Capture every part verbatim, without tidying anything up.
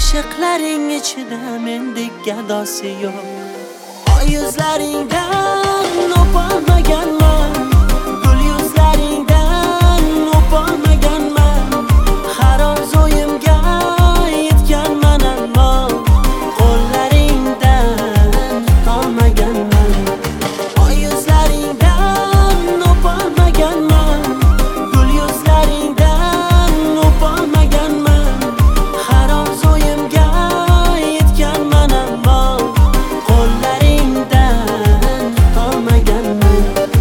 Oshiqlaring ichida mendek gadosi yo'q. Oy yuzlaringdan o'polmaganman, gul yuzlaringdan o'polmaganman. Har orzuimga yetganman ammo qo'llaringdan tutolmaganman. Oy yuzlaringdan o'polmaganman, gul yuzlaringdan o'polmaganman. Har orzuimga yetganman ammo qo'llaringdan tutolmaganman.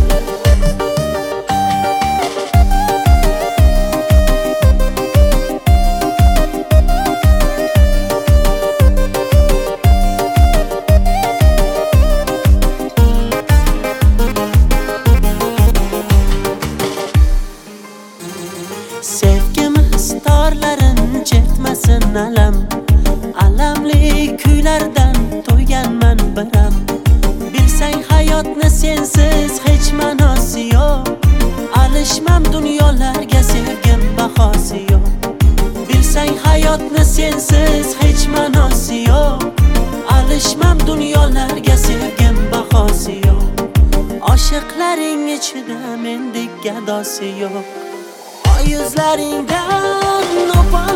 Sevgimiz torlarin chertmasin alam, alamli kuylardan to'yganman biram. Bilsang hayotni sensiz hech ma'nosi yo'q. Alishmam dunyolarga, sevgim bahosi yo'q. Bilsang hayotni sensiz hech ma'nosi yo'q. Alishmam dunyolarga, sevgim bahosi yo'q. Oshiqlaring ichida mendek gadosi yo'q. Oy yuzlaringdan o'pol